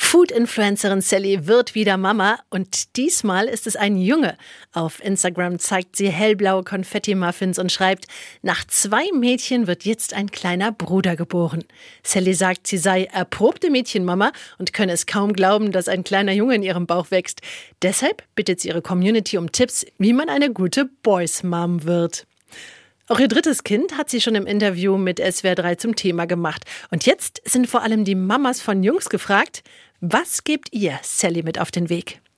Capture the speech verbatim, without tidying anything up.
Food-Influencerin Sally wird wieder Mama und diesmal ist es ein Junge. Auf Instagram zeigt sie hellblaue Konfetti-Muffins und schreibt, nach zwei Mädchen wird jetzt ein kleiner Bruder geboren. Sally sagt, sie sei erprobte Mädchenmama und könne es kaum glauben, dass ein kleiner Junge in ihrem Bauch wächst. Deshalb bittet sie ihre Community um Tipps, wie man eine gute Boys-Mom wird. Auch ihr drittes Kind hat sie schon im Interview mit S W R drei zum Thema gemacht. Und jetzt sind vor allem die Mamas von Jungs gefragt, was gebt ihr Sally mit auf den Weg?